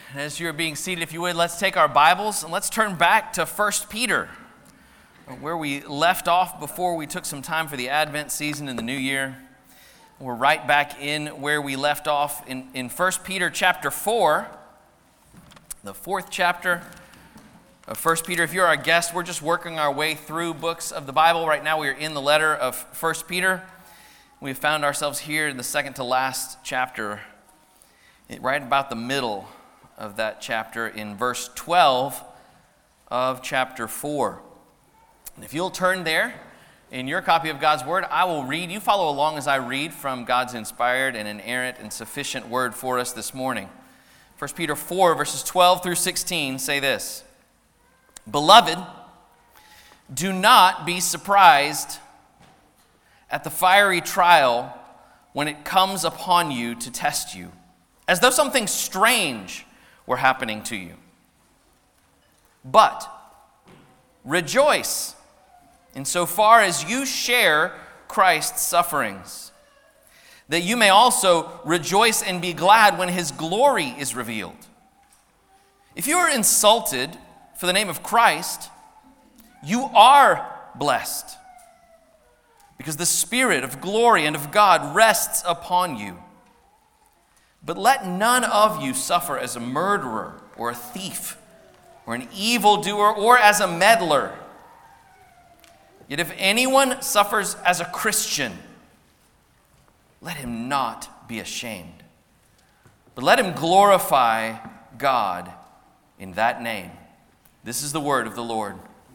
And as you're being seated, if you would, let's take our Bibles and let's turn back to 1 Peter, where we left off before we took some time for the Advent season in the new year. We're right back in where we left off in 1 Peter chapter 4, the fourth chapter of 1 Peter. If you're our guest, we're just working our way through books of the Bible. Right now we are in the letter of 1 Peter. We've found ourselves here in the second to last chapter, right about the middle of that chapter in verse 12 of chapter 4. And if you'll turn there in your copy of God's Word, I will read. You follow along as I read from God's inspired and inerrant and sufficient Word for us this morning. 1 Peter 4 verses 12 through 16 say this: Beloved, do not be surprised at the fiery trial when it comes upon you to test you, as though something strange were happening to you. But rejoice insofar as you share Christ's sufferings, that you may also rejoice and be glad when his glory is revealed. If you are insulted for the name of Christ, you are blessed, because the Spirit of glory and of God rests upon you. But let none of you suffer as a murderer or a thief or an evildoer or as a meddler. Yet if anyone suffers as a Christian, let him not be ashamed, but let him glorify God in that name. This is the word of the Lord.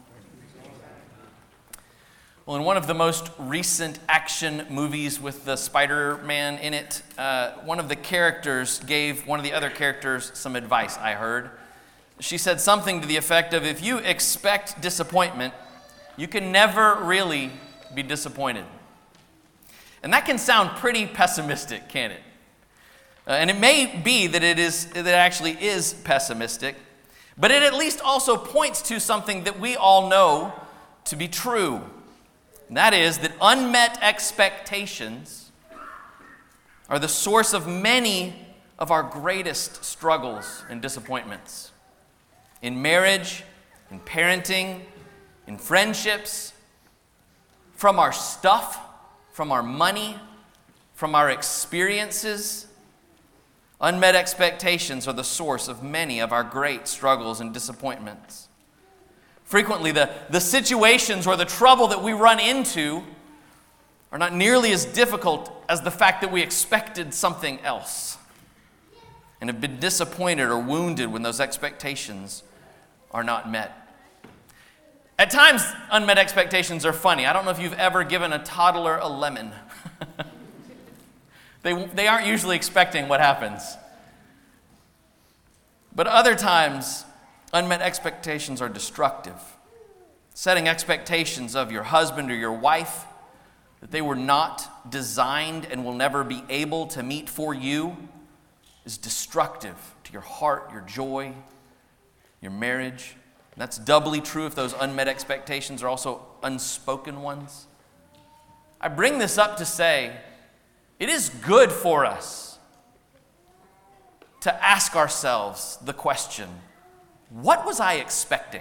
Well, in one of the most recent action movies with the Spider-Man in it, one of the characters gave one of the other characters some advice, I heard. She said something to the effect of, if you expect disappointment, you can never really be disappointed. And that can sound pretty pessimistic, can't it? And it may be that it actually is pessimistic, but it at least also points to something that we all know to be true. And that is that unmet expectations are the source of many of our greatest struggles and disappointments. In marriage, in parenting, in friendships, from our stuff, from our money, from our experiences, unmet expectations are the source of many of our great struggles and disappointments. Frequently, the situations or the trouble that we run into are not nearly as difficult as the fact that we expected something else and have been disappointed or wounded when those expectations are not met. At times, unmet expectations are funny. I don't know if you've ever given a toddler a lemon. They aren't usually expecting what happens. But other times, unmet expectations are destructive. Setting expectations of your husband or your wife that they were not designed and will never be able to meet for you is destructive to your heart, your joy, your marriage. And that's doubly true if those unmet expectations are also unspoken ones. I bring this up to say it is good for us to ask ourselves the question, what was I expecting?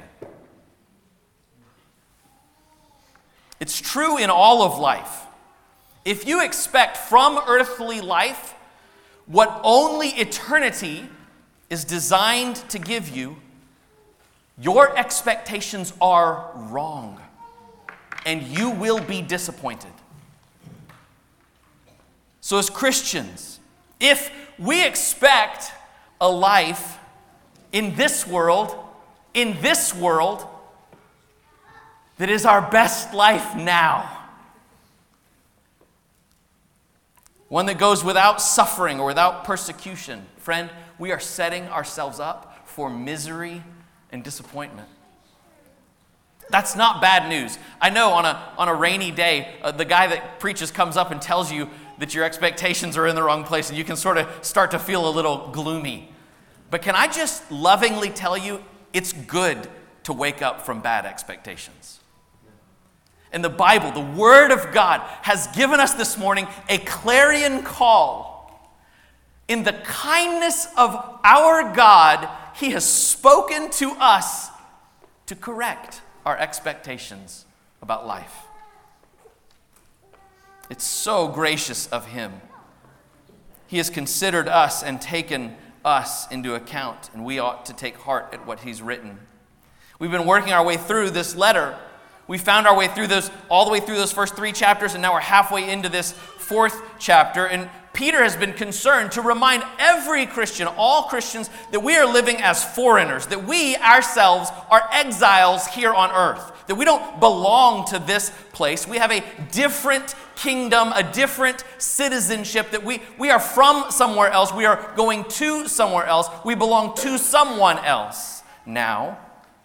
It's true in all of life. If you expect from earthly life what only eternity is designed to give you, your expectations are wrong, and you will be disappointed. So as Christians, if we expect a life in this world that is our best life now, one that goes without suffering or without persecution, friend, we are setting ourselves up for misery and disappointment. That's not bad news. I know on a rainy day, the guy that preaches comes up and tells you that your expectations are in the wrong place, and you can sort of start to feel a little gloomy. But can I just lovingly tell you, it's good to wake up from bad expectations. And the Bible, the Word of God, has given us this morning a clarion call In the kindness of our God, he has spoken to us to correct our expectations about life. It's so gracious of him. He has considered us and taken us into account, and we ought to take heart at what he's written. We've been working our way through this letter. We found our way through all the way through those first 3 chapters, and now we're halfway into this 4th chapter. And Peter has been concerned to remind every Christian, all Christians, that we are living as foreigners, that we ourselves are exiles here on earth, that we don't belong to this place. We have a different kingdom, a different citizenship, that we are from somewhere else. We are going to somewhere else. We belong to someone else now.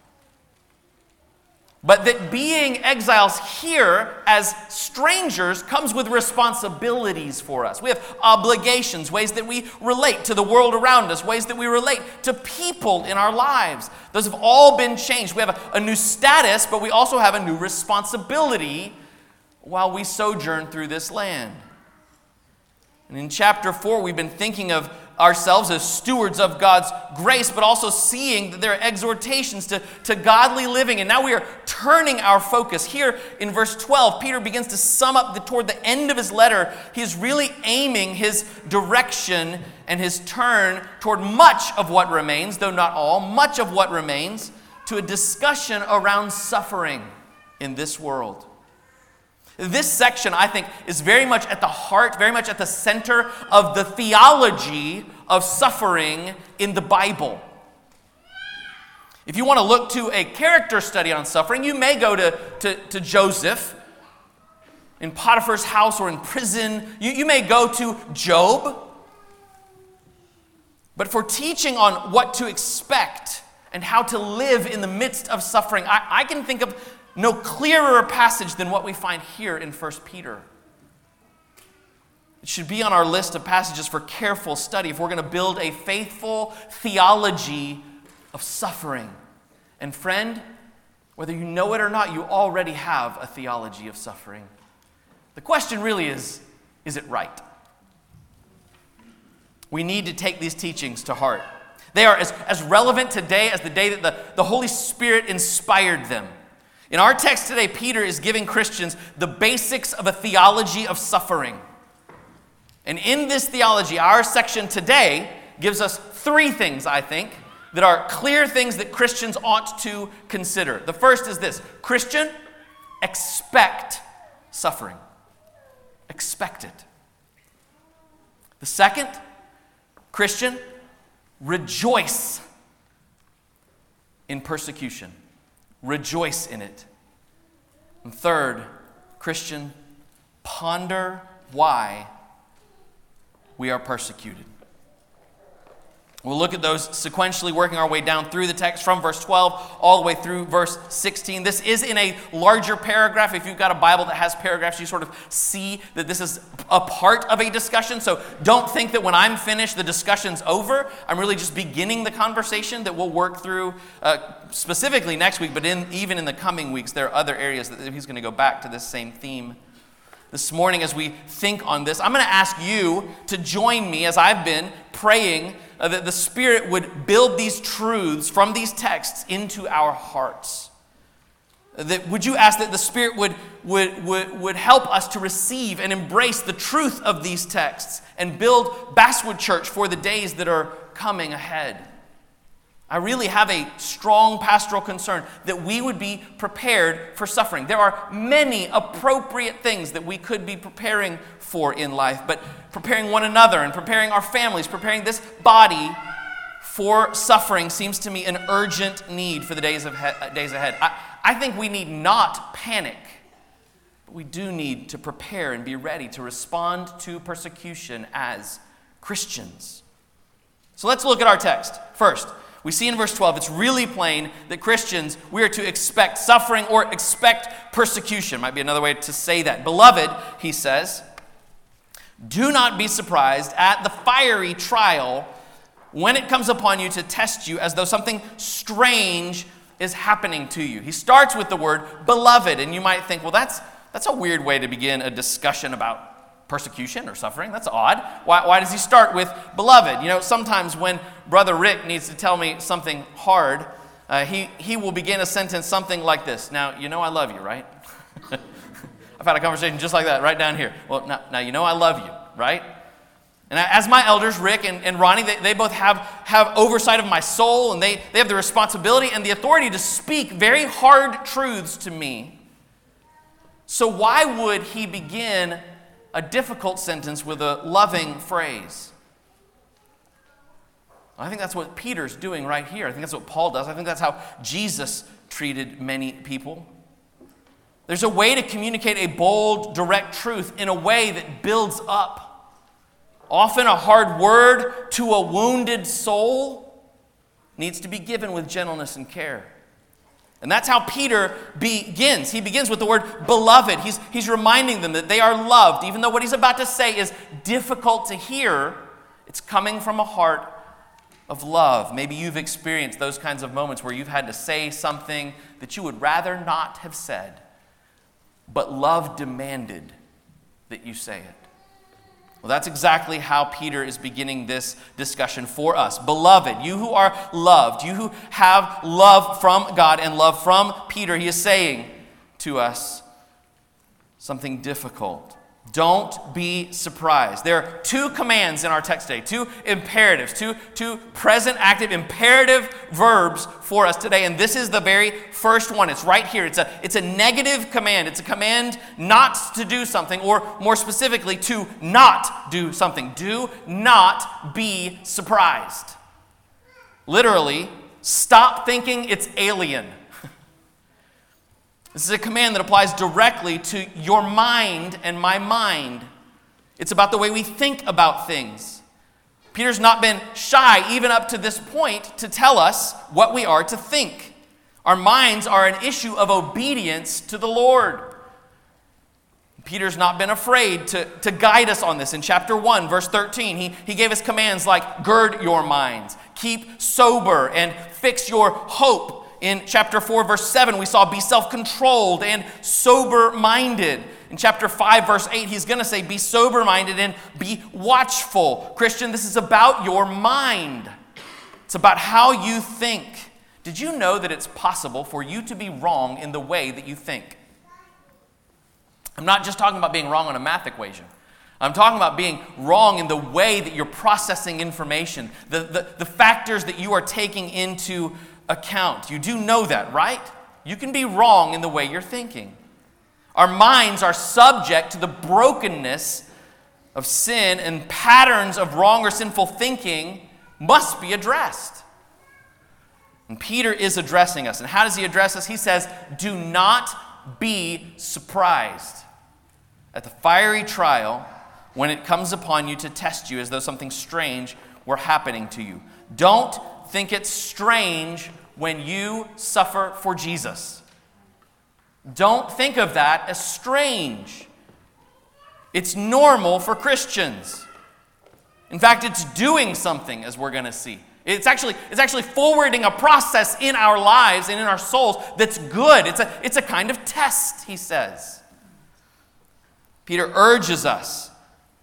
But that being exiles here as strangers comes with responsibilities for us. We have obligations, ways that we relate to the world around us, ways that we relate to people in our lives. Those have all been changed. We have a new status, but we also have a new responsibility while we sojourn through this land. And in chapter 4, we've been thinking of ourselves as stewards of God's grace, but also seeing that there are exhortations to godly living. And now we are turning our focus. Here in verse 12, Peter begins to sum up toward the end of his letter. He is really aiming his direction and his turn toward much of what remains, though not all, much of what remains, to a discussion around suffering in this world. This section, I think, is very much at the heart, very much at the center of the theology of suffering in the Bible. If you want to look to a character study on suffering, you may go to Joseph in Potiphar's house or in prison. You may go to Job. But for teaching on what to expect and how to live in the midst of suffering, I can think of no clearer passage than what we find here in 1 Peter. It should be on our list of passages for careful study if we're going to build a faithful theology of suffering. And friend, whether you know it or not, you already have a theology of suffering. The question really is it right? We need to take these teachings to heart. They are as relevant today as the day that the Holy Spirit inspired them. In our text today, Peter is giving Christians the basics of a theology of suffering. And in this theology, our section today gives us 3 things, I think, that are clear things that Christians ought to consider. The first is this: Christian, expect suffering. Expect it. The second, Christian, rejoice in persecution. Rejoice in it. And third, Christian, ponder why we are persecuted. We'll look at those sequentially, working our way down through the text from verse 12 all the way through verse 16. This is in a larger paragraph. If you've got a Bible that has paragraphs, you sort of see that this is a part of a discussion. So don't think that when I'm finished, the discussion's over. I'm really just beginning the conversation that we'll work through specifically next week, but even in the coming weeks, there are other areas that he's going to go back to this same theme. This morning, as we think on this, I'm going to ask you to join me as I've been praying that the Spirit would build these truths from these texts into our hearts. Would you ask that the Spirit would help us to receive and embrace the truth of these texts and build Basswood Church for the days that are coming ahead? I really have a strong pastoral concern that we would be prepared for suffering. There are many appropriate things that we could be preparing for in life, but preparing one another and preparing our families, preparing this body for suffering seems to me an urgent need for the days ahead. I think we need not panic, but we do need to prepare and be ready to respond to persecution as Christians. So let's look at our text. First, we see in verse 12, it's really plain that Christians, we are to expect suffering or expect persecution. Might be another way to say that. Beloved, he says, do not be surprised at the fiery trial when it comes upon you to test you as though something strange is happening to you. He starts with the word beloved, and you might think, well, that's a weird way to begin a discussion about persecution or suffering. That's odd. Why does he start with beloved? You know, sometimes when Brother Rick needs to tell me something hard, he will begin a sentence something like this. Now, you know I love you, right? I've had a conversation just like that right down here. Well, now you know I love you, right? And as my elders, Rick and Ronnie, they both have oversight of my soul, and they have the responsibility and the authority to speak very hard truths to me. So why would he begin a difficult sentence with a loving phrase? I think that's what Peter's doing right here. I think that's what Paul does. I think that's how Jesus treated many people. There's a way to communicate a bold, direct truth in a way that builds up. Often a hard word to a wounded soul needs to be given with gentleness and care. And that's how Peter begins. He begins with the word beloved. He's reminding them that they are loved. Even though what he's about to say is difficult to hear, it's coming from a heart of love. Maybe you've experienced those kinds of moments where you've had to say something that you would rather not have said, but love demanded that you say it. Well, that's exactly how Peter is beginning this discussion for us. Beloved, you who are loved, you who have love from God and love from Peter, he is saying to us something difficult. Don't be surprised. There are two commands in our text today, two imperatives, two present active imperative verbs for us today. And this is the very first one. It's right here. It's a negative command. It's a command not to do something, or more specifically, to not do something. Do not be surprised. Literally, stop thinking it's alien. This is a command that applies directly to your mind and my mind. It's about the way we think about things. Peter's not been shy, even up to this point, to tell us what we are to think. Our minds are an issue of obedience to the Lord. Peter's not been afraid to guide us on this. In chapter 1, verse 13, he gave us commands like gird your minds, keep sober, and fix your hope. In chapter 4, verse 7, we saw be self-controlled and sober-minded. In chapter 5, verse 8, he's going to say be sober-minded and be watchful. Christian, this is about your mind. It's about how you think. Did you know that it's possible for you to be wrong in the way that you think? I'm not just talking about being wrong on a math equation. I'm talking about being wrong in the way that you're processing information, the factors that you are taking into account. You do know that, right? You can be wrong in the way you're thinking. Our minds are subject to the brokenness of sin, and patterns of wrong or sinful thinking must be addressed. And Peter is addressing us. And how does he address us? He says, do not be surprised at the fiery trial when it comes upon you to test you as though something strange were happening to you. Don't think it's strange when you suffer for Jesus. Don't think of that as strange. It's normal for Christians. In fact, it's doing something, as we're going to see. It's actually forwarding a process in our lives and in our souls that's good. It's a kind of test, he says. Peter urges us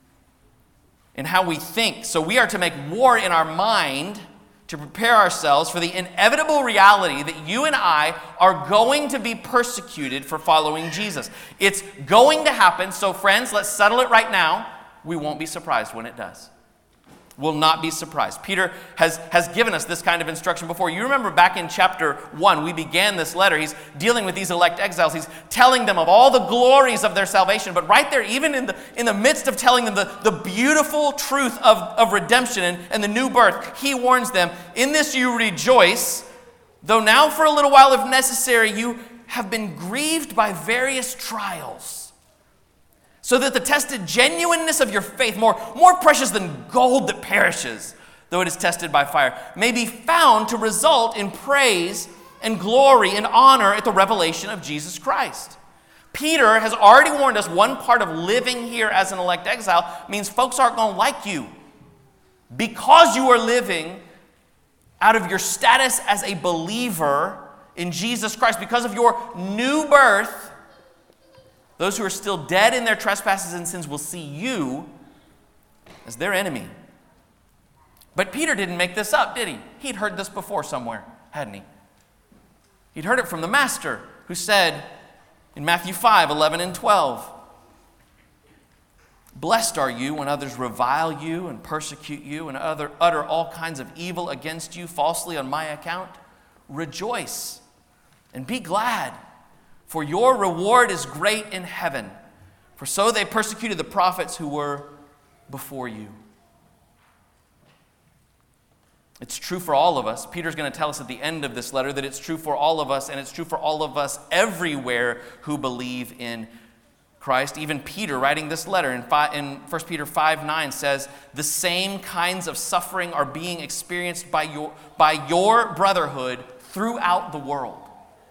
in how we think. So we are to make war in our mind to prepare ourselves for the inevitable reality that you and I are going to be persecuted for following Jesus. It's going to happen, so friends, let's settle it right now. We won't be surprised when it does. Will not be surprised. Peter has given us this kind of instruction before. You remember back in chapter 1, we began this letter. He's dealing with these elect exiles. He's telling them of all the glories of their salvation. But right there, even in the midst of telling them the beautiful truth of redemption and the new birth, he warns them, in this you rejoice, though now for a little while, if necessary, you have been grieved by various trials, so that the tested genuineness of your faith, more precious than gold that perishes, though it is tested by fire, may be found to result in praise and glory and honor at the revelation of Jesus Christ. Peter has already warned us one part of living here as an elect exile means folks aren't going to like you because you are living out of your status as a believer in Jesus Christ, because of your new birth. Those who are still dead in their trespasses and sins will see you as their enemy. But Peter didn't make this up, did he? He'd heard this before somewhere, hadn't he? He'd heard it from the Master, who said in Matthew 5, 11 and 12, "Blessed are you when others revile you and persecute you and utter all kinds of evil against you falsely on my account. Rejoice and be glad, for your reward is great in heaven. For so they persecuted the prophets who were before you." It's true for all of us. Peter's going to tell us at the end of this letter that it's true for all of us, and it's true for all of us everywhere who believe in Christ. Even Peter, writing this letter in 1 Peter 5:9, says, "The same kinds of suffering are being experienced by your brotherhood throughout the world."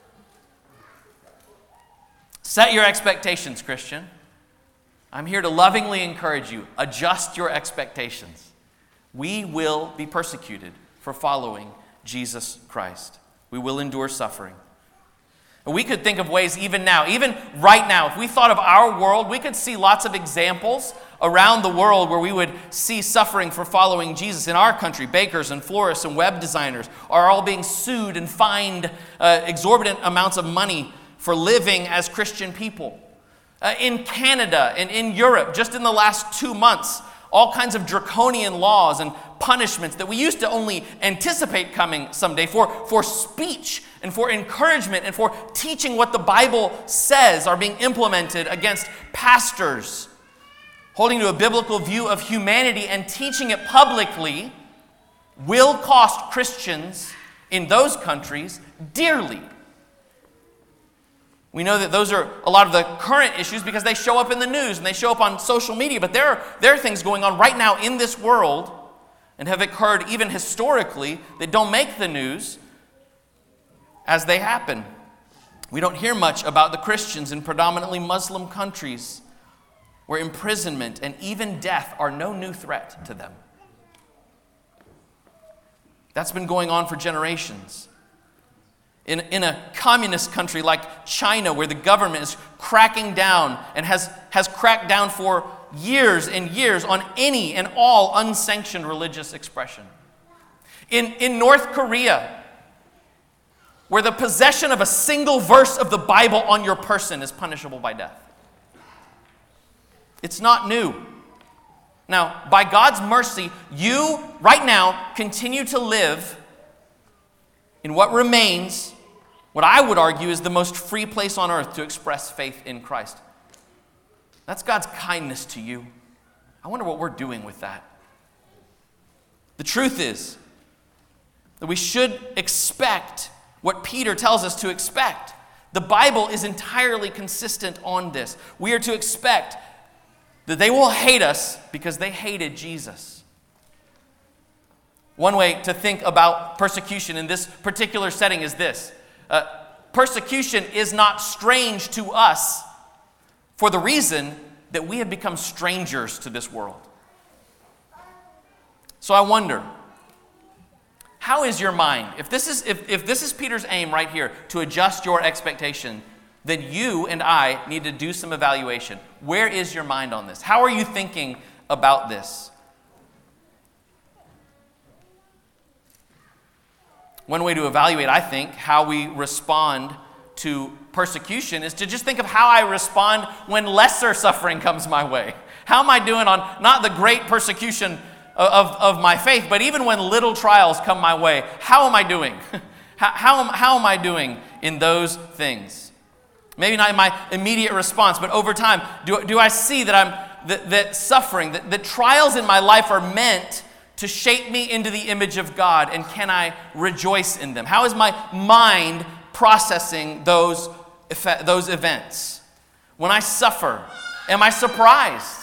Set your expectations, Christian. I'm here to lovingly encourage you. Adjust your expectations. We will be persecuted for following Jesus Christ. We will endure suffering. And we could think of ways even now, even right now, if we thought of our world, we could see lots of examples around the world where we would see suffering for following Jesus. In our country, bakers and florists and web designers are all being sued and fined exorbitant amounts of money for living as Christian people. In Canada and in Europe, just in the last 2 months, all kinds of draconian laws and punishments that we used to only anticipate coming someday for speech and for encouragement and for teaching what the Bible says are being implemented against pastors holding to a biblical view of humanity and teaching it publicly will cost Christians in those countries dearly. We know that those are a lot of the current issues because they show up in the news and they show up on social media. But there are things going on right now in this world and have occurred even historically that don't make the news as they happen. We don't hear much about the Christians in predominantly Muslim countries where imprisonment and even death are no new threat to them. That's been going on for generations. In a communist country like China, where the government is cracking down and has cracked down for years and years on any and all unsanctioned religious expression. In North Korea, where the possession of a single verse of the Bible on your person is punishable by death. It's not new. Now, by God's mercy, you right now continue to live in what remains, what I would argue is the most free place on earth to express faith in Christ. That's God's kindness to you. I wonder what we're doing with that. The truth is that we should expect what Peter tells us to expect. The Bible is entirely consistent on this. We are to expect that they will hate us because they hated Jesus. One way to think about persecution in this particular setting is this. Persecution is not strange to us for the reason that we have become strangers to this world. So I wonder, how is your mind? If this is Peter's aim right here, to adjust your expectation, then you and I need to do some evaluation. Where is your mind on this? How are you thinking about this? One way to evaluate, I think, how we respond to persecution is to just think of how I respond when lesser suffering comes my way. How am I doing on not the great persecution of my faith, but even when little trials come my way? How am I doing? How am I doing in those things? Maybe not in my immediate response, but over time, do I see that that suffering, that trials in my life are meant to shape me into the image of God, and can I rejoice in them? How is my mind processing those events? When I suffer, am I surprised?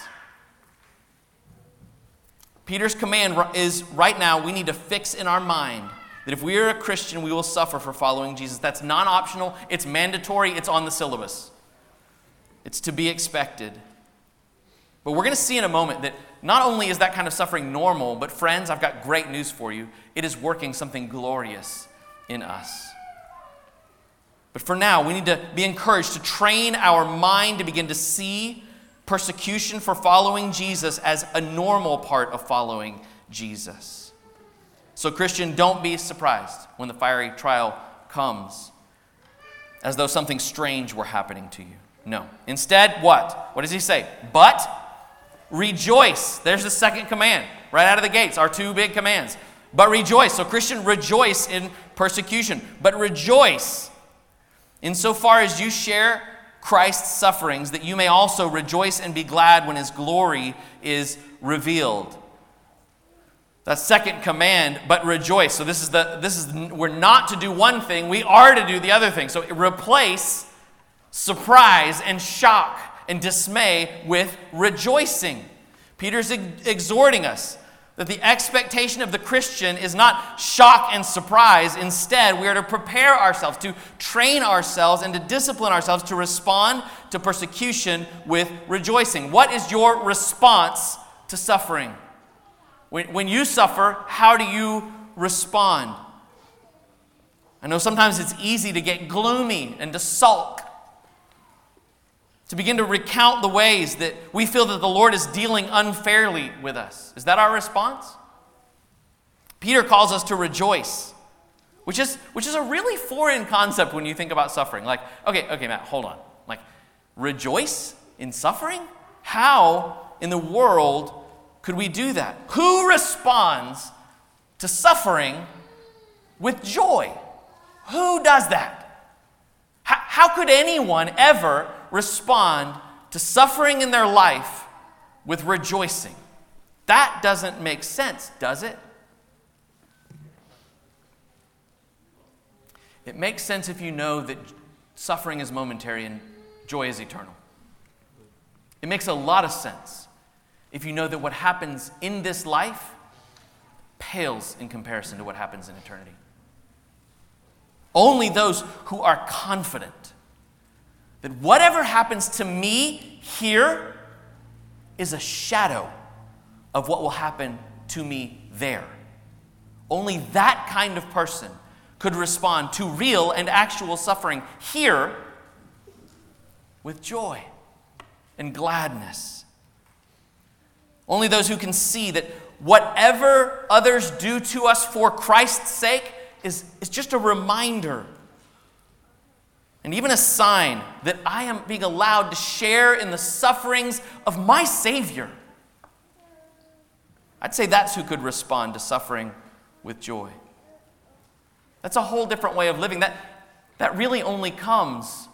Peter's command is right now we need to fix in our mind that if we are a Christian, we will suffer for following Jesus. That's non-optional, it's mandatory, it's on the syllabus. It's to be expected. But we're going to see in a moment that not only is that kind of suffering normal, but friends, I've got great news for you. It is working something glorious in us. But for now, we need to be encouraged to train our mind to begin to see persecution for following Jesus as a normal part of following Jesus. So, Christian, don't be surprised when the fiery trial comes, as though something strange were happening to you. No. Instead, what? What does he say? But rejoice. There's the second command, right out of the gates, our two big commands. But rejoice. So, Christian, rejoice in persecution. But rejoice insofar as you share Christ's sufferings, that you may also rejoice and be glad when his glory is revealed. That second command, but rejoice. So we're not to do one thing, we are to do the other thing. So replace surprise and shock and dismay with rejoicing. Peter's exhorting us that the expectation of the Christian is not shock and surprise. Instead, we are to prepare ourselves, to train ourselves, and to discipline ourselves to respond to persecution with rejoicing. What is your response to suffering? When you suffer, how do you respond? I know sometimes it's easy to get gloomy and to sulk, to begin to recount the ways that we feel that the Lord is dealing unfairly with us. Is that our response? Peter calls us to rejoice, which is a really foreign concept when you think about suffering. Like, okay, Matt, hold on. Like, rejoice in suffering? How in the world could we do that? Who responds to suffering with joy? Who does that? How could anyone ever respond to suffering in their life with rejoicing? That doesn't make sense, does it? It makes sense if you know that suffering is momentary and joy is eternal. It makes a lot of sense if you know that what happens in this life pales in comparison to what happens in eternity. Only those who are confident that whatever happens to me here is a shadow of what will happen to me there. Only that kind of person could respond to real and actual suffering here with joy and gladness. Only those who can see that whatever others do to us for Christ's sake is just a reminder and even a sign that I am being allowed to share in the sufferings of my Savior. I'd say that's who could respond to suffering with joy. That's a whole different way of living. That really only comes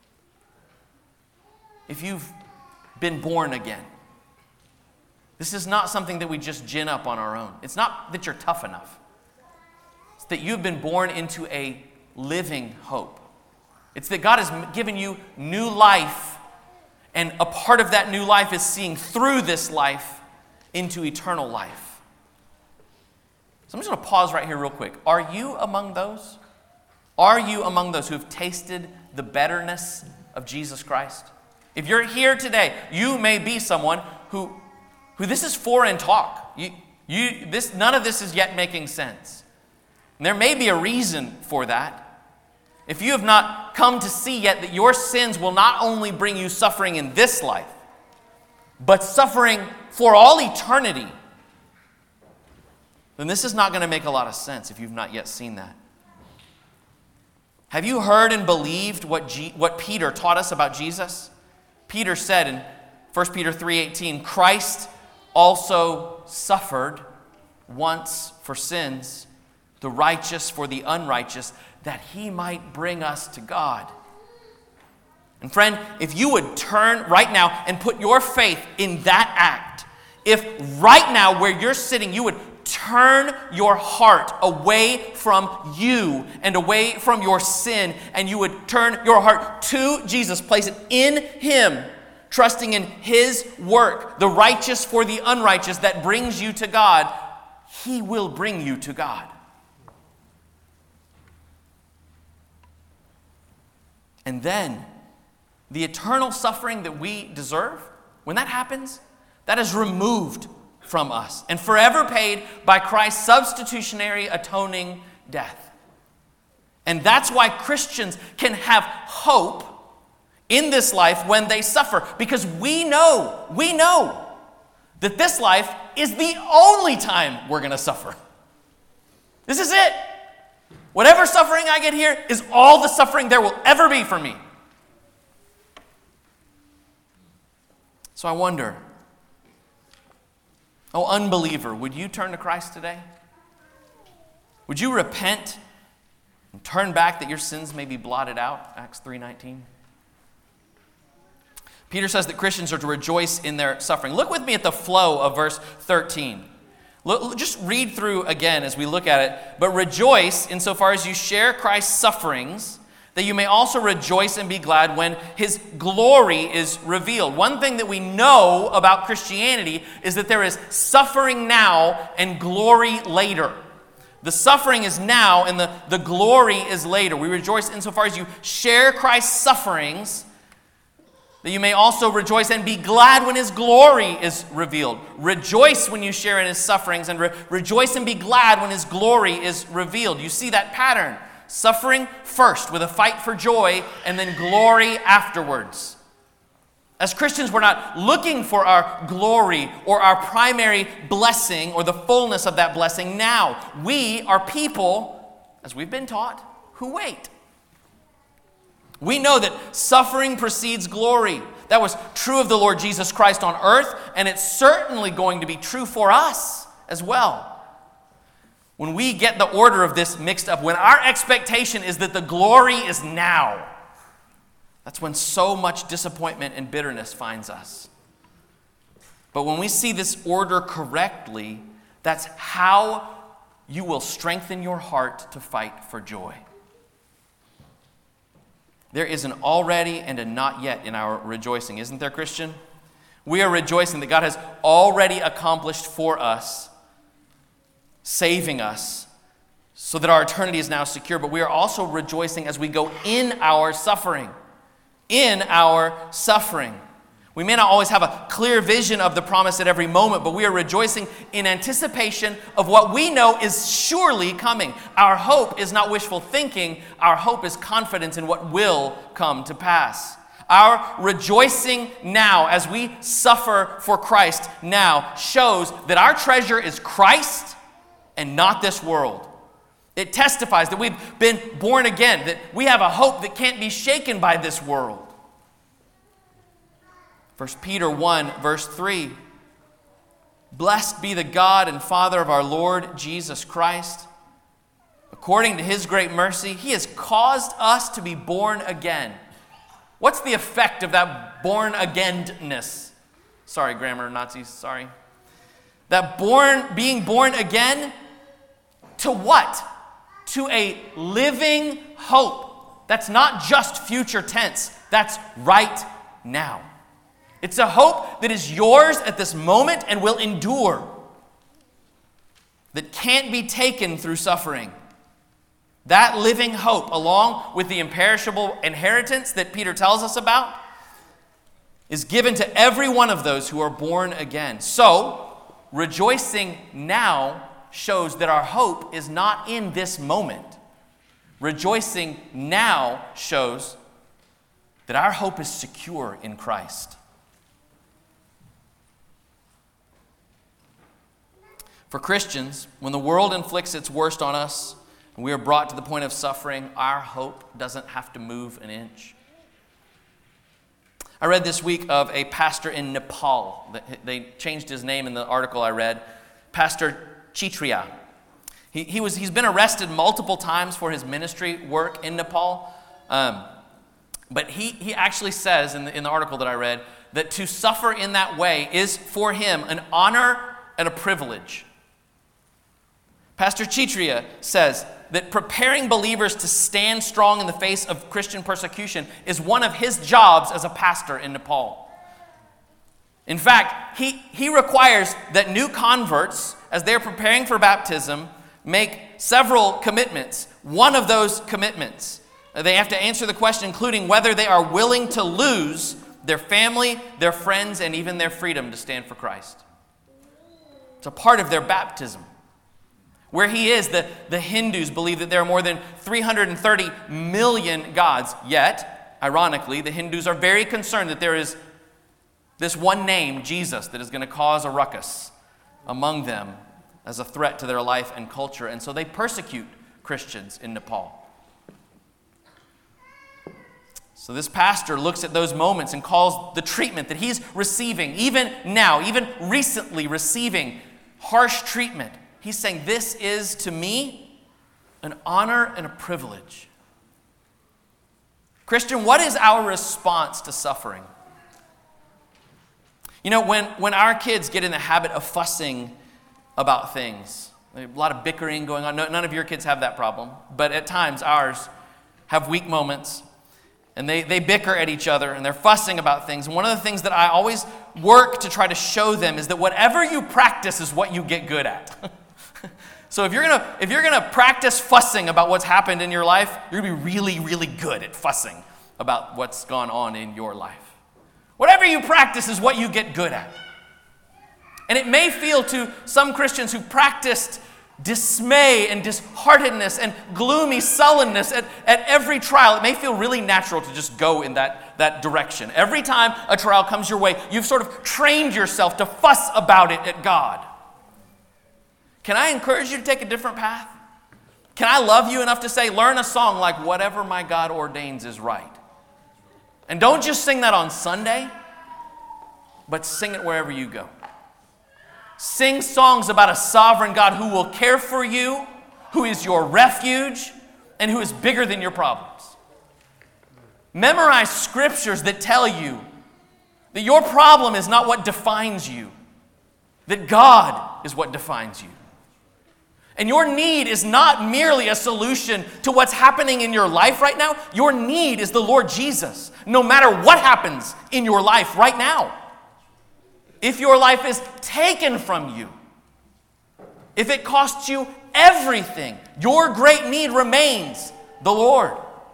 if you've been born again. This is not something that we just gin up on our own. It's not that you're tough enough. It's that you've been born into a living hope. It's that God has given you new life, and a part of that new life is seeing through this life into eternal life. So I'm just going to pause right here real quick. Are you among those? Are you among those who have tasted the betterness of Jesus Christ? If you're here today, you may be someone who this is foreign talk. None of this is yet making sense. And there may be a reason for that. If you have not come to see yet that your sins will not only bring you suffering in this life, but suffering for all eternity, then this is not going to make a lot of sense if you've not yet seen that. Have you heard and believed what Peter taught us about Jesus? Peter said in 1 Peter 3:18, Christ also suffered once for sins, the righteous for the unrighteous, that he might bring us to God. And friend, if you would turn right now and put your faith in that act, if right now where you're sitting you would turn your heart away from you and away from your sin, and you would turn your heart to Jesus, place it in him, trusting in his work, the righteous for the unrighteous that brings you to God, he will bring you to God. And then, the eternal suffering that we deserve, when that happens, that is removed from us and forever paid by Christ's substitutionary atoning death. And that's why Christians can have hope in this life when they suffer, because we know that this life is the only time we're going to suffer. This is it. Whatever suffering I get here is all the suffering there will ever be for me. So I wonder, oh unbeliever, would you turn to Christ today? Would you repent and turn back that your sins may be blotted out? Acts 3:19. Peter says that Christians are to rejoice in their suffering. Look with me at the flow of verse 13. Just read through again as we look at it. But rejoice insofar as you share Christ's sufferings, that you may also rejoice and be glad when his glory is revealed. One thing that we know about Christianity is that there is suffering now and glory later. The suffering is now and the glory is later. We rejoice insofar as you share Christ's sufferings, that you may also rejoice and be glad when his glory is revealed. Rejoice when you share in his sufferings, and rejoice and be glad when his glory is revealed. You see that pattern. Suffering first with a fight for joy, and then glory afterwards. As Christians, we're not looking for our glory or our primary blessing or the fullness of that blessing now. We are people, as we've been taught, who wait. We know that suffering precedes glory. That was true of the Lord Jesus Christ on earth, and it's certainly going to be true for us as well. When we get the order of this mixed up, when our expectation is that the glory is now, that's when so much disappointment and bitterness finds us. But when we see this order correctly, that's how you will strengthen your heart to fight for joy. There is an already and a not yet in our rejoicing, isn't there, Christian? We are rejoicing that God has already accomplished for us, saving us, so that our eternity is now secure. But we are also rejoicing as we go in our suffering. In our suffering. We may not always have a clear vision of the promise at every moment, but we are rejoicing in anticipation of what we know is surely coming. Our hope is not wishful thinking. Our hope is confidence in what will come to pass. Our rejoicing now as we suffer for Christ now shows that our treasure is Christ and not this world. It testifies that we've been born again, that we have a hope that can't be shaken by this world. 1 Peter 1, verse 3. Blessed be the God and Father of our Lord Jesus Christ. According to his great mercy, he has caused us to be born again. What's the effect of that born again-ness? Sorry, grammar Nazis, sorry. That being born again to what? To a living hope. That's not just future tense. That's right now. It's a hope that is yours at this moment and will endure. That can't be taken through suffering. That living hope, along with the imperishable inheritance that Peter tells us about, is given to every one of those who are born again. So, rejoicing now shows that our hope is not in this moment. Rejoicing now shows that our hope is secure in Christ. For Christians, when the world inflicts its worst on us, and we are brought to the point of suffering, our hope doesn't have to move an inch. I read this week of a pastor in Nepal. They changed his name in the article I read. Pastor Chitriya. He's been arrested multiple times for his ministry work in Nepal. But he actually says in the article that I read that to suffer in that way is for him an honor and a privilege. Pastor Chitriya says that preparing believers to stand strong in the face of Christian persecution is one of his jobs as a pastor in Nepal. In fact, he requires that new converts, as they're preparing for baptism, make several commitments. One of those commitments, they have to answer the question including whether they are willing to lose their family, their friends, and even their freedom to stand for Christ. It's a part of their baptism. Where he is, the Hindus believe that there are more than 330 million gods. Yet, ironically, the Hindus are very concerned that there is this one name, Jesus, that is going to cause a ruckus among them as a threat to their life and culture. And so they persecute Christians in Nepal. So this pastor looks at those moments and calls the treatment that he's receiving, even now, even recently receiving harsh treatment. He's saying, this is to me an honor and a privilege. Christian, what is our response to suffering? You know, when our kids get in the habit of fussing about things, a lot of bickering going on. None of your kids have that problem, but at times ours have weak moments. And they bicker at each other, and they're fussing about things. And one of the things that I always work to try to show them is that whatever you practice is what you get good at. So if you're gonna practice fussing about what's happened in your life, you're gonna be really, really good at fussing about what's gone on in your life. Whatever you practice is what you get good at. And it may feel to some Christians who practiced dismay and disheartedness and gloomy sullenness at every trial, it may feel really natural to just go in that direction. Every time a trial comes your way, you've sort of trained yourself to fuss about it at God. Can I encourage you to take a different path? Can I love you enough to say, learn a song like whatever my God ordains is right? And don't just sing that on Sunday, but sing it wherever you go. Sing songs about a sovereign God who will care for you, who is your refuge, and who is bigger than your problems. Memorize scriptures that tell you that your problem is not what defines you, that God is what defines you. And your need is not merely a solution to what's happening in your life right now. Your need is the Lord Jesus, no matter what happens in your life right now. If your life is taken from you, if it costs you everything, your great need remains the Lord.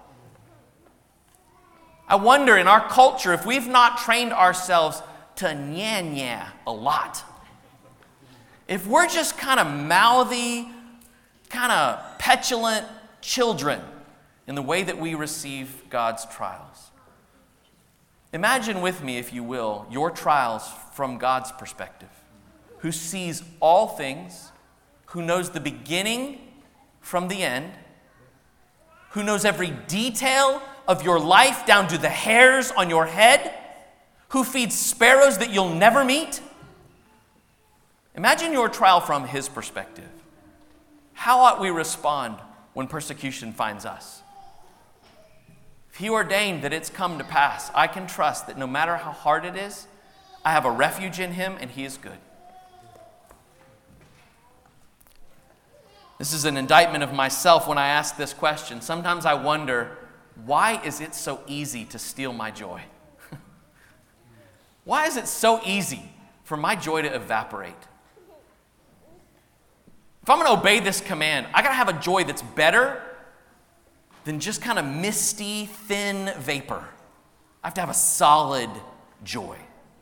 I wonder in our culture if we've not trained ourselves to nya a lot. If we're just kind of mouthy, kind of petulant children in the way that we receive God's trials. Imagine with me, if you will, your trials from God's perspective, who sees all things, who knows the beginning from the end, who knows every detail of your life down to the hairs on your head, who feeds sparrows that you'll never meet. Imagine your trial from his perspective. How ought we respond when persecution finds us? If he ordained that it's come to pass, I can trust that no matter how hard it is, I have a refuge in him and he is good. This is an indictment of myself when I ask this question. Sometimes I wonder, why is it so easy to steal my joy? Why is it so easy for my joy to evaporate? If I'm going to obey this command, I got to have a joy that's better than just kind of misty, thin vapor. I have to have a solid joy.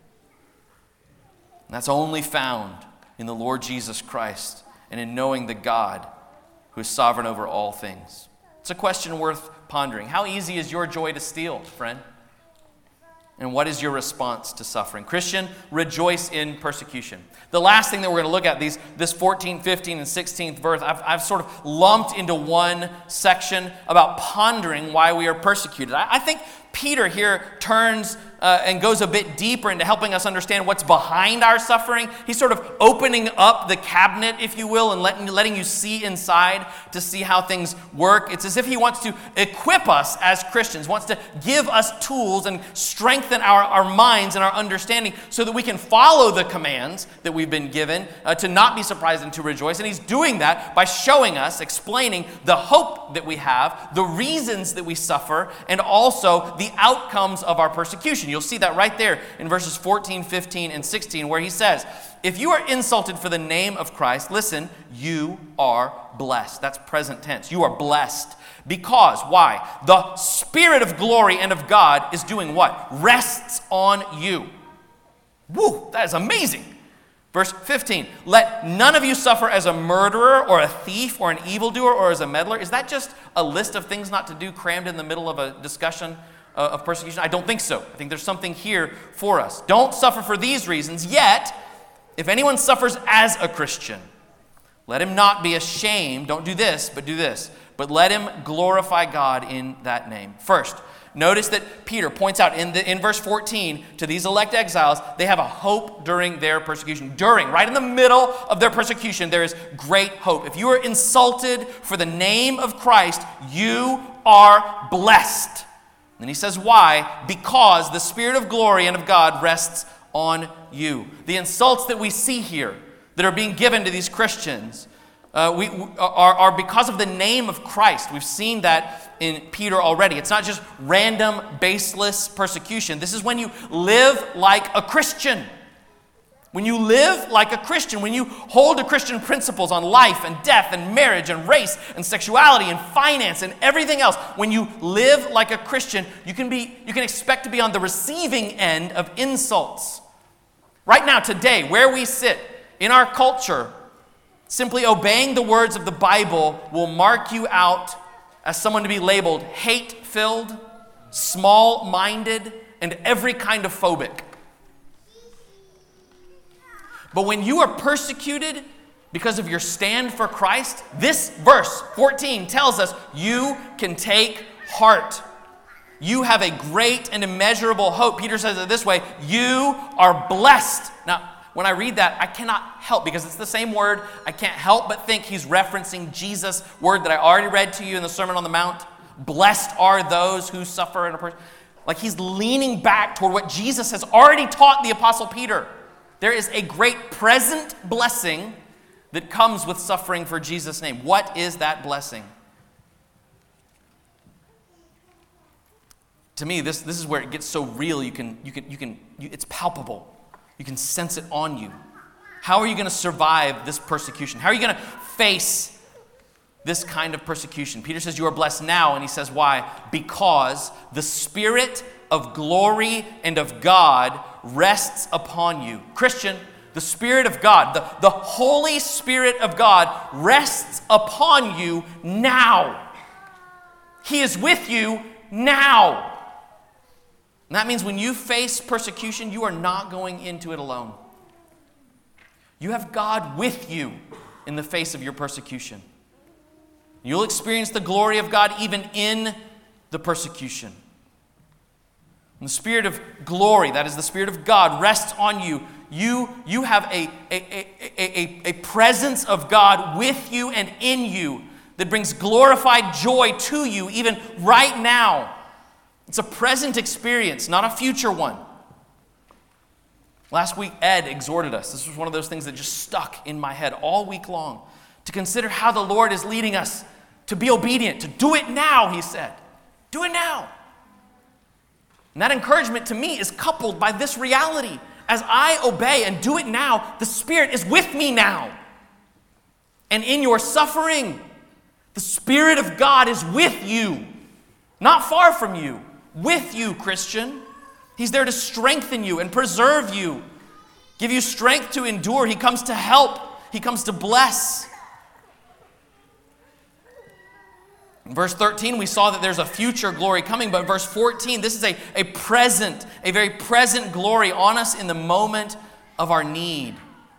And that's only found in the Lord Jesus Christ and in knowing the God who is sovereign over all things. It's a question worth pondering. How easy is your joy to steal, friend? And what is your response to suffering? Christian, rejoice in persecution. The last thing that we're going to look at, this 14th, 15th, and 16th verse, I've sort of lumped into one section about pondering why we are persecuted. I think Peter here turns and goes a bit deeper into helping us understand what's behind our suffering. He's sort of opening up the cabinet, if you will, and letting you see inside to see how things work. It's as if he wants to equip us as Christians, wants to give us tools and strengthen our minds and our understanding so that we can follow the commands that we've been given to not be surprised and to rejoice. And he's doing that by showing us, explaining the hope that we have, the reasons that we suffer, and also the outcomes of our persecution. You'll see that right there in verses 14, 15, and 16, where he says, if you are insulted for the name of Christ, listen, you are blessed. That's present tense. You are blessed. Because, why? The Spirit of glory and of God is doing what? Rests on you. Woo, that is amazing. Verse 15, let none of you suffer as a murderer or a thief or an evildoer or as a meddler. Is that just a list of things not to do crammed in the middle of a discussion of persecution? I don't think so. I think there's something here for us. Don't suffer for these reasons, yet if anyone suffers as a Christian, let him not be ashamed. Don't do this, but do this. But let him glorify God in that name. First, notice that Peter points out in verse 14 to these elect exiles, they have a hope during their persecution. Right in the middle of their persecution, there is great hope. If you are insulted for the name of Christ, you are blessed. And he says why? Because the Spirit of glory and of God rests on you. The insults that we see here that are being given to these Christians are because of the name of Christ. We've seen that in Peter already. It's not just random, baseless persecution. This is when you live like a Christian. When you live like a Christian, when you hold to Christian principles on life and death and marriage and race and sexuality and finance and everything else, when you live like a Christian, you can expect to be on the receiving end of insults. Right now, today, where we sit in our culture, simply obeying the words of the Bible will mark you out as someone to be labeled hate-filled, small-minded, and every kind of phobic. But when you are persecuted because of your stand for Christ, this verse 14 tells us you can take heart. You have a great and immeasurable hope. Peter says it this way, you are blessed. Now, when I read that, I cannot help, because it's the same word, I can't help but think he's referencing Jesus' word that I already read to you in the Sermon on the Mount. Blessed are those who suffer in a person. Like he's leaning back toward what Jesus has already taught the Apostle Peter. There is a great present blessing that comes with suffering for Jesus' name. What is that blessing? To me, this is where it gets so real. It's palpable. You can sense it on you. How are you going to survive this persecution? How are you going to face this kind of persecution? Peter says you are blessed now, and he says why? Because the Spirit of glory and of God rests upon you. Christian, the Spirit of God, the Holy Spirit of God rests upon you now. He is with you now. And that means when you face persecution, you are not going into it alone. You have God with you in the face of your persecution. You'll experience the glory of God even in the persecution. When the Spirit of glory, that is the Spirit of God, rests on you, you have a presence of God with you and in you that brings glorified joy to you even right now. It's a present experience, not a future one. Last week, Ed exhorted us. This was one of those things that just stuck in my head all week long. To consider how the Lord is leading us to be obedient, to do it now, he said. Do it now. And that encouragement to me is coupled by this reality. As I obey and do it now, the Spirit is with me now. And in your suffering, the Spirit of God is with you, not far from you. With you, Christian. He's there to strengthen you and preserve you, give you strength to endure. He comes to help. He comes to bless. In verse 13, we saw that there's a future glory coming, but in verse 14, this is a very present glory on us in the moment of our need.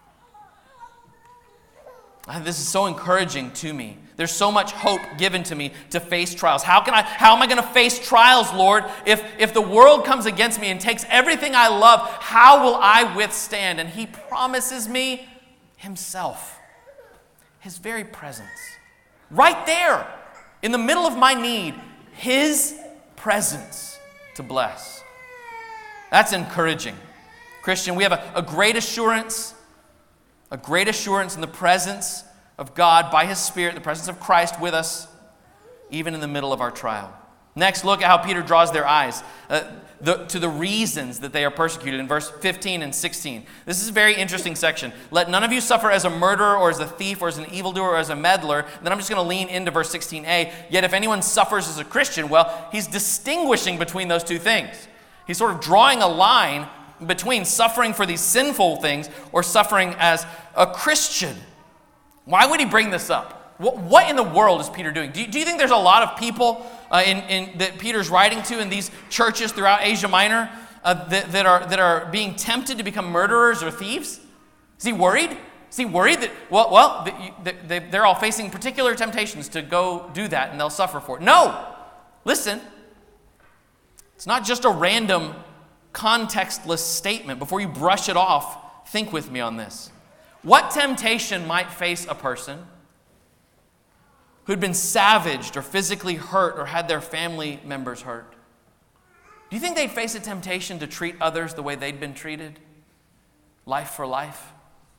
This is so encouraging to me. There's so much hope given to me to face trials. How am I going to face trials, Lord? If the world comes against me and takes everything I love, how will I withstand? And he promises me himself, his very presence. Right there, in the middle of my need, his presence to bless. That's encouraging. Christian, we have a great assurance in the presence of God by his Spirit, the presence of Christ with us, even in the middle of our trial. Next, look at how Peter draws their eyes to the reasons that they are persecuted in verse 15 and 16. This is a very interesting section. Let none of you suffer as a murderer or as a thief or as an evildoer or as a meddler. And then I'm just going to lean into verse 16a. Yet if anyone suffers as a Christian, well, he's distinguishing between those two things. He's sort of drawing a line between suffering for these sinful things or suffering as a Christian. Why would he bring this up? What in the world is Peter doing? Do you think there's a lot of people that Peter's writing to in these churches throughout Asia Minor that are being tempted to become murderers or thieves? Is he worried? Is he worried that they're all facing particular temptations to go do that and they'll suffer for it? No. Listen. It's not just a random contextless statement. Before you brush it off, think with me on this. What temptation might face a person who'd been savaged or physically hurt or had their family members hurt? Do you think they'd face a temptation to treat others the way they'd been treated? Life for life?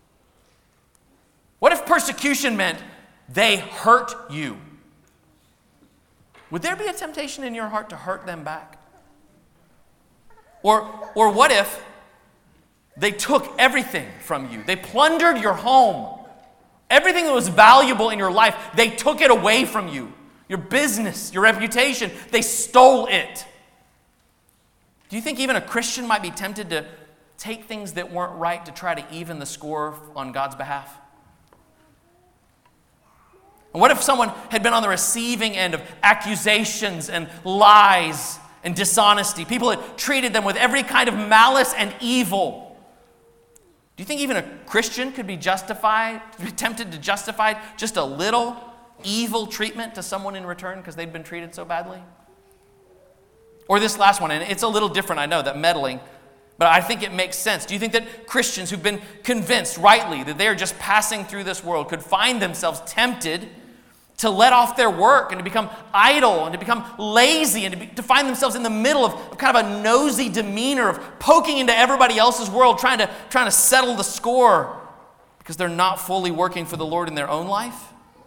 What if persecution meant they hurt you? Would there be a temptation in your heart to hurt them back? Or what if they took everything from you? They plundered your home. Everything that was valuable in your life, they took it away from you. Your business, your reputation, they stole it. Do you think even a Christian might be tempted to take things that weren't right to try to even the score on God's behalf? And what if someone had been on the receiving end of accusations and lies and dishonesty? People had treated them with every kind of malice and evil. Do you think even a Christian could be tempted to justify just a little evil treatment to someone in return because they'd been treated so badly? Or this last one, and it's a little different, I know, that meddling, but I think it makes sense. Do you think that Christians who've been convinced rightly that they are just passing through this world could find themselves tempted to let off their work and to become idle and to become lazy and to find themselves in the middle of kind of a nosy demeanor of poking into everybody else's world, trying to settle the score because they're not fully working for the Lord in their own life?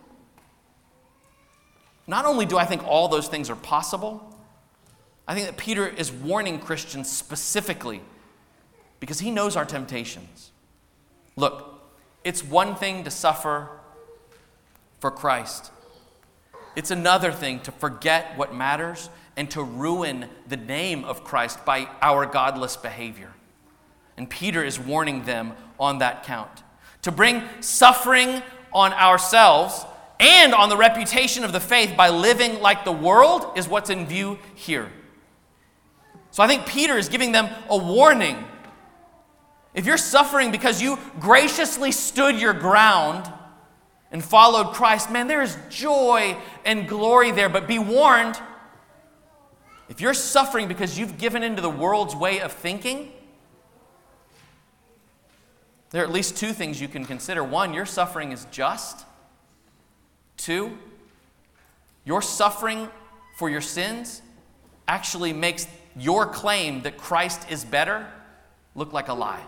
Not only do I think all those things are possible, I think that Peter is warning Christians specifically because he knows our temptations. Look, it's one thing to suffer for Christ. It's another thing to forget what matters and to ruin the name of Christ by our godless behavior. And Peter is warning them on that count. To bring suffering on ourselves and on the reputation of the faith by living like the world is what's in view here. So I think Peter is giving them a warning. If you're suffering because you graciously stood your ground and followed Christ, man, there is joy and glory there. But be warned, if you're suffering because you've given into the world's way of thinking, there are at least two things you can consider. One, your suffering is just. Two, your suffering for your sins actually makes your claim that Christ is better look like a lie.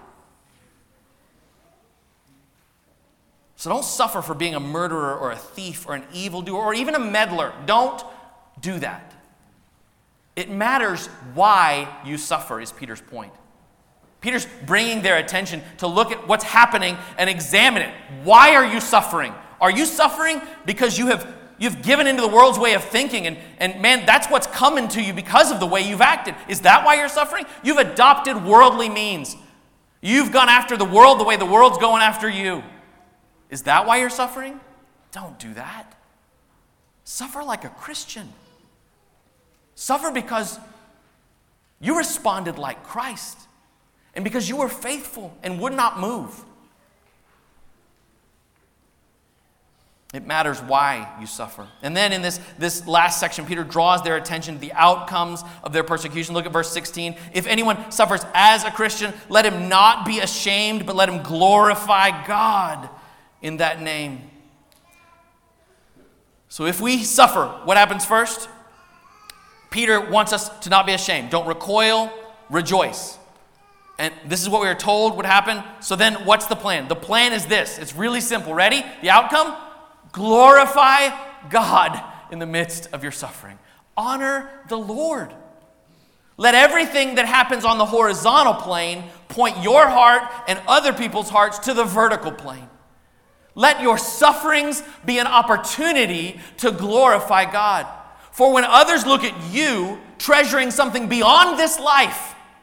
So don't suffer for being a murderer or a thief or an evildoer or even a meddler. Don't do that. It matters why you suffer, is Peter's point. Peter's bringing their attention to look at what's happening and examine it. Why are you suffering? Are you suffering because you've given into the world's way of thinking and man, that's what's coming to you because of the way you've acted? Is that why you're suffering? You've adopted worldly means. You've gone after the world the way the world's going after you. Is that why you're suffering? Don't do that. Suffer like a Christian. Suffer because you responded like Christ and because you were faithful and would not move. It matters why you suffer. And then in this last section, Peter draws their attention to the outcomes of their persecution. Look at verse 16. If anyone suffers as a Christian, let him not be ashamed, but let him glorify God in that name. So if we suffer, what happens first? Peter wants us to not be ashamed. Don't recoil, rejoice. And this is what we are told would happen. So then what's the plan? The plan is this. It's really simple. Ready? The outcome? Glorify God in the midst of your suffering. Honor the Lord. Let everything that happens on the horizontal plane point your heart and other people's hearts to the vertical plane. Let your sufferings be an opportunity to glorify God. For when others look at you treasuring something beyond this life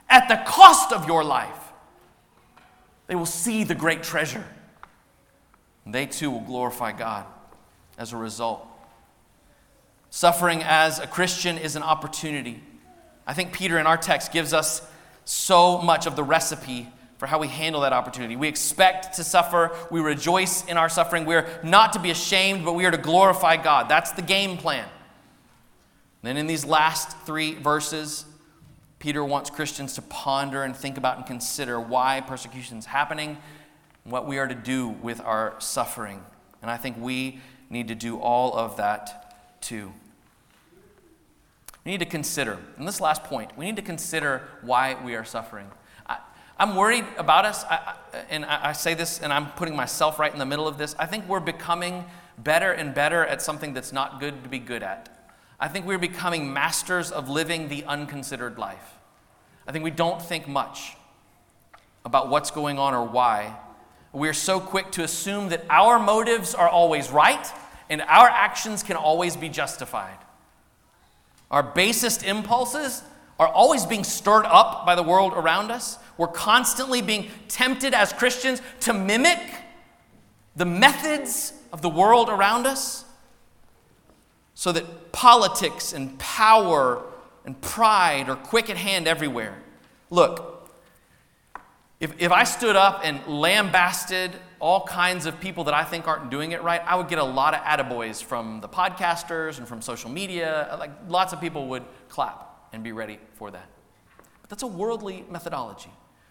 at the cost of your life, they will see the great treasure. And they too will glorify God as a result. Suffering as a Christian is an opportunity. I think Peter in our text gives us so much of the recipe for how we handle that opportunity. We expect to suffer. We rejoice in our suffering. We're not to be ashamed, but we are to glorify God. That's the game plan. Then in these last 3 verses, Peter wants Christians to ponder and think about and consider why persecution is happening and what we are to do with our suffering. And I think we need to do all of that too. We need to consider, in this last point, we need to consider why we are suffering. I'm worried about us, and I say this, and I'm putting myself right in the middle of this. I think we're becoming better and better at something that's not good to be good at. I think we're becoming masters of living the unconsidered life. I think we don't think much about what's going on or why. We're so quick to assume that our motives are always right and our actions can always be justified. Our basest impulses are always being stirred up by the world around us. We're constantly being tempted as Christians to mimic the methods of the world around us so that politics and power and pride are quick at hand everywhere. Look, if I stood up and lambasted all kinds of people that I think aren't doing it right, I would get a lot of attaboys from the podcasters and from social media. Like, lots of people would clap and be ready for that. But that's a worldly methodology.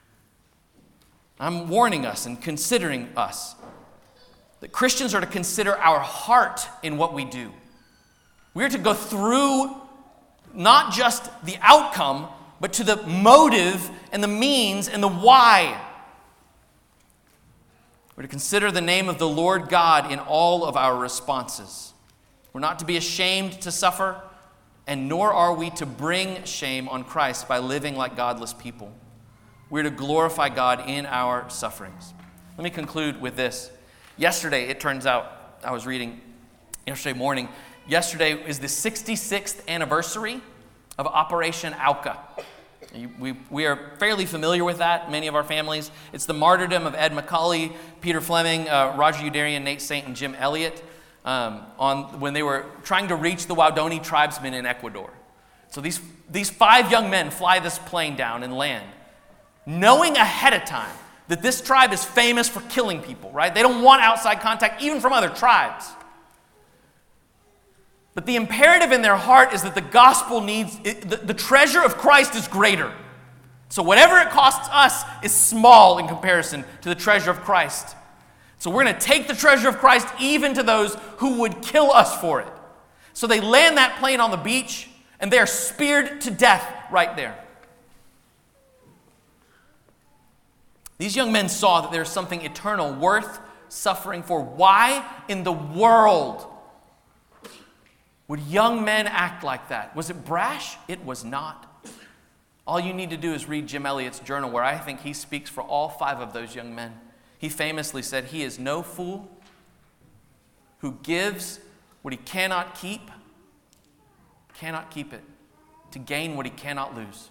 I'm warning us and considering us that Christians are to consider our heart in what we do. We are to go through not just the outcome, but to the motive and the means and the why. We're to consider the name of the Lord God in all of our responses. We're not to be ashamed to suffer, and nor are we to bring shame on Christ by living like godless people. We're to glorify God in our sufferings. Let me conclude with this. Yesterday, it turns out, I was reading yesterday morning, yesterday is the 66th anniversary of Operation Auca. We are fairly familiar with that, many of our families. It's the martyrdom of Ed McCully, Peter Fleming, Roger Youderian, Nate Saint, and Jim Elliott when they were trying to reach the Waodani tribesmen in Ecuador. So these 5 young men fly this plane down and land, knowing ahead of time that this tribe is famous for killing people, right? They don't want outside contact, even from other tribes. But the imperative in their heart is that the gospel the treasure of Christ is greater. So whatever it costs us is small in comparison to the treasure of Christ. So we're going to take the treasure of Christ even to those who would kill us for it. So they land that plane on the beach, and they are speared to death right there. These young men saw that there's something eternal worth suffering for. Why in the world would young men act like that? Was it brash? It was not. All you need to do is read Jim Elliott's journal, where I think he speaks for all 5 of those young men. He famously said, "He is no fool who gives what he cannot keep it, to gain what he cannot lose."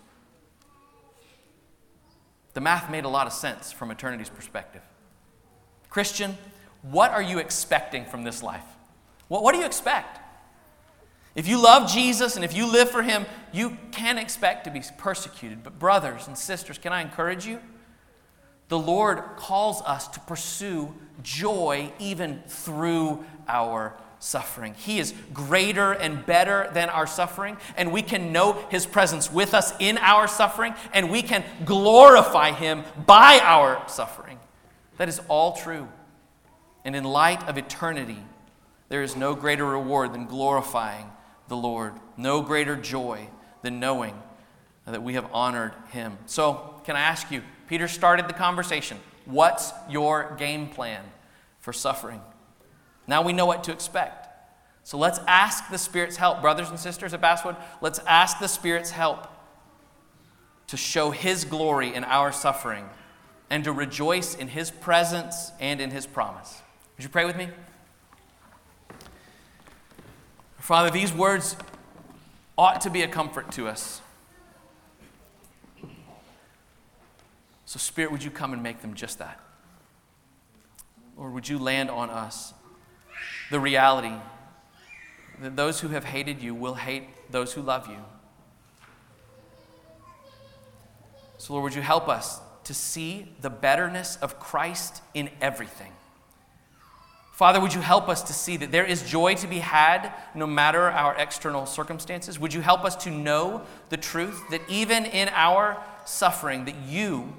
The math made a lot of sense from eternity's perspective. Christian, what are you expecting from this life? What do you expect? If you love Jesus and if you live for him, you can expect to be persecuted. But brothers and sisters, can I encourage you? The Lord calls us to pursue joy even through our suffering. He is greater and better than our suffering, and we can know his presence with us in our suffering, and we can glorify him by our suffering. That is all true. And in light of eternity, there is no greater reward than glorifying the Lord, no greater joy than knowing that we have honored him. So, can I ask you, Peter started the conversation. What's your game plan for suffering? Now we know what to expect. So let's ask the Spirit's help. Brothers and sisters at Basswood, let's ask the Spirit's help to show his glory in our suffering and to rejoice in his presence and in his promise. Would you pray with me? Father, these words ought to be a comfort to us. So Spirit, would you come and make them just that? Lord, would you land on us the reality that those who have hated you will hate those who love you. So Lord, would you help us to see the betterness of Christ in everything? Father, would you help us to see that there is joy to be had no matter our external circumstances? Would you help us to know the truth that even in our suffering, that you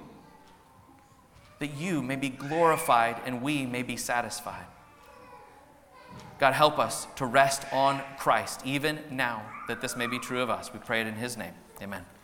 may be glorified and we may be satisfied? God, help us to rest on Christ, even now, that this may be true of us. We pray it in his name. Amen.